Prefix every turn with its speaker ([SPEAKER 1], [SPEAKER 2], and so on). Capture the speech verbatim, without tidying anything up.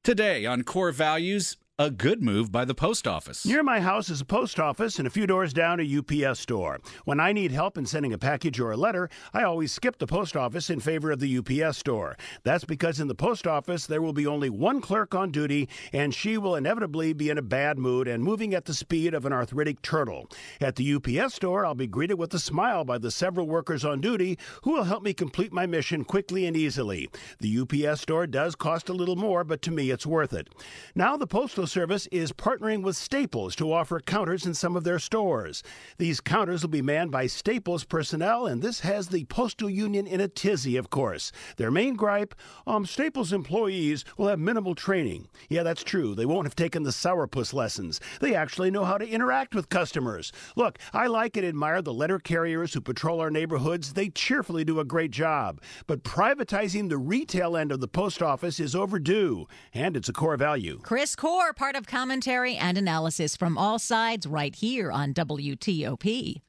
[SPEAKER 1] Today on Core Values, a good move by the post office.
[SPEAKER 2] Near my house is a post office and a few doors down a U P S store. When I need help in sending a package or a letter, I always skip the post office in favor of the U P S store. That's because in the post office, there will be only one clerk on duty, and she will inevitably be in a bad mood and moving at the speed of an arthritic turtle. At the U P S store, I'll be greeted with a smile by the several workers on duty who will help me complete my mission quickly and easily. The U P S store does cost a little more, but to me, it's worth it. Now, the Postal Service is partnering with Staples to offer counters in some of their stores. These counters will be manned by Staples personnel, and this has the Postal Union in a tizzy, of course. Their main gripe, um, Staples employees will have minimal training. Yeah, that's true. They won't have taken the sourpuss lessons. They actually know how to interact with customers. Look, I like and admire the letter carriers who patrol our neighborhoods. They cheerfully do a great job. But privatizing the retail end of the post office is overdue, and it's a core value.
[SPEAKER 3] Chris Core, part of commentary and analysis from all sides right here on W T O P.